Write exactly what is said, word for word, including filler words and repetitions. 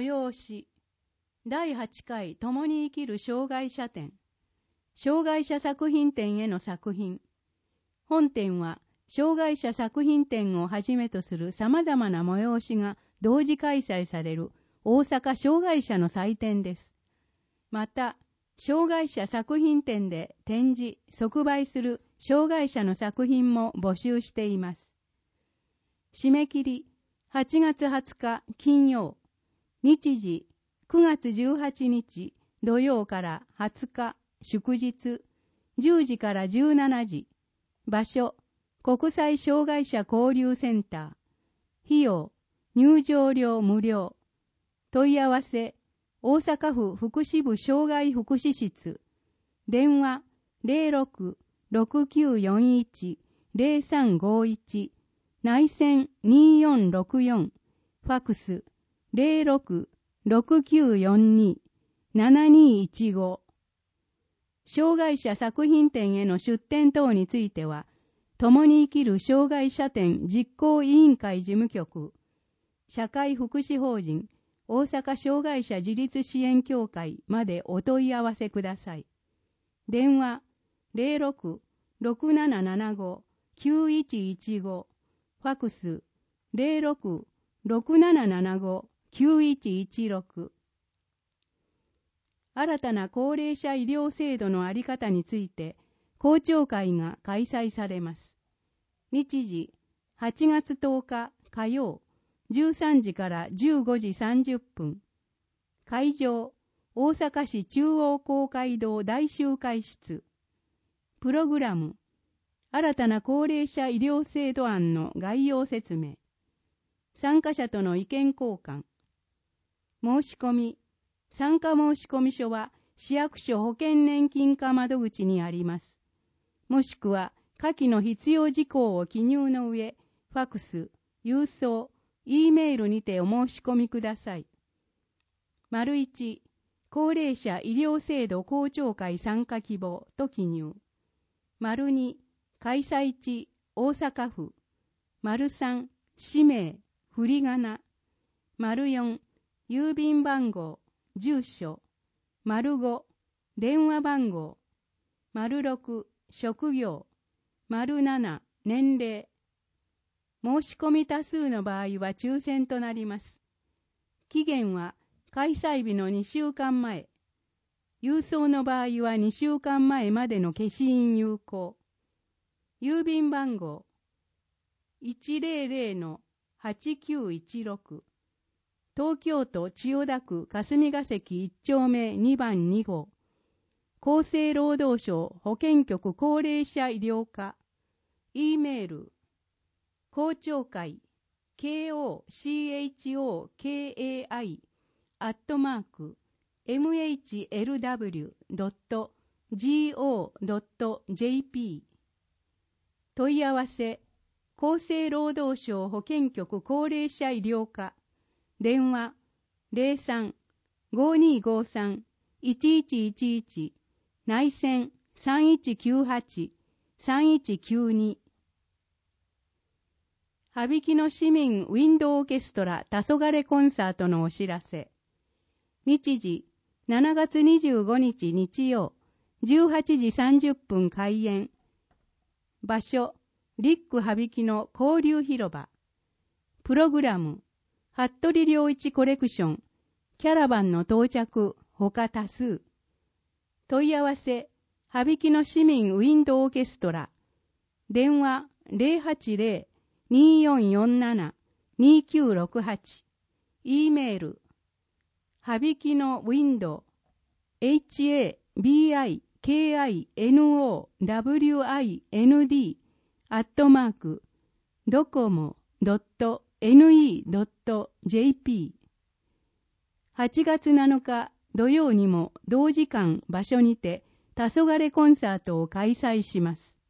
催しだいはちかい共に生きる障害者展、障害者作品展への作品。本展は障害者作品展をはじめとする様々な催しが同時開催される大阪障害者の祭典です。また、障害者作品展で展示、即売する障害者の作品も募集しています。締め切りはちがつはつか金曜、日時くがつじゅうはちにち土曜からはつか祝日じゅうじからじゅうしちじ、場所国際障害者交流センター、費用入場料無料、問い合わせ大阪府福祉部障害福祉室、電話 ゼロろく ろくきゅうよんいち ゼロさんごいち、内線によんろくよん、ファクス ゼロろく ろくきゅうよんに ななにいちご。障害者作品展への出展等については、共に生きる障害者展実行委員会事務局、社会福祉法人大阪障害者自立支援協会までお問い合わせください。電話 ゼロろく ろくななななご きゅういちいちご、ファクス ゼロろく ろくななななご きゅういちいちろく。新たな高齢者医療制度のあり方について公聴会が開催されます。日時はちがつとおか火曜じゅうさんじからじゅうごじさんじゅっぷん。会場大阪市中央公会堂大集会室。プログラム新たな高齢者医療制度案の概要説明。参加者との意見交換。申し込み参加申込書は市役所保険年金課窓口にあります。もしくは下記の必要事項を記入の上、ファクス、郵送、E メールにてお申し込みください。丸いち、高齢者医療制度公聴会参加希望と記入。丸に、開催地大阪府。丸さん、氏名、振り仮名。丸よん、郵便番号、住所。丸ご、電話番号。丸ろく、職業。丸なな、年齢。申し込み多数の場合は抽選となります。期限は開催日のにしゅうかんまえ。郵送の場合はにしゅうかんまえまでの消印有効。郵便番号 いちぜろぜろ はちきゅういちろく。東京都千代田区霞が関いっちょうめにばんにごう。厚生労働省保健局高齢者医療課。E メール公聴会 ケーオーシーエイチオーケーエーアイ アットマーク エムエイチエルダブリュー ドット ジーオー ドット ジェーピー。 問い合わせ厚生労働省保健局高齢者医療課。電話 ゼロさん ごにーごさん いちいちいちいち、内線さんいちきゅうはち さんいちきゅうに。羽曳野市民ウィンドオーケストラ黄昏コンサートのお知らせ。日時しちがつにじゅうごにち日曜じゅうはちじさんじゅっぷん開演。場所リック羽曳野交流広場。プログラム服部良一コレクション。キャラバンの到着他多数。問い合わせ羽曳野市民ウィンドオーケストラ。電話ゼロはちゼロ にーよんよんなな にーきゅうろくはち。 E メール羽曳野ウィンド エイチエービーアイケーアイエヌオーダブリューアイエヌディー アットマークドコモ ドット エヌイー ドット ジェーピー。 はちがつなのか土曜にも同時間場所にて黄昏コンサートを開催します。